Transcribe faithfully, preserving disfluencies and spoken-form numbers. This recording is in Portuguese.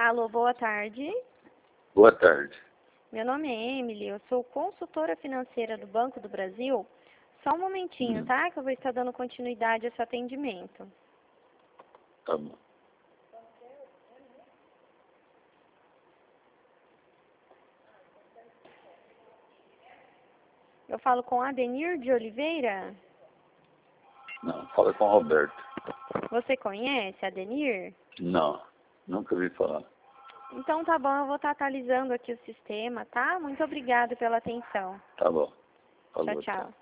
Alô, boa tarde. Boa tarde. Meu nome é Emily, eu sou consultora financeira do Banco do Brasil. Só um momentinho, Hum. tá? Que eu vou estar dando continuidade a esse atendimento. Tá bom. Eu falo com Adenir de Oliveira. Não, fala com o Roberto. Você conhece Adenir? Não, nunca ouvi falar. Então tá bom, eu vou estar atualizando aqui o sistema, tá? Muito obrigada pela atenção. Tá bom. Tchau, Falou, tchau.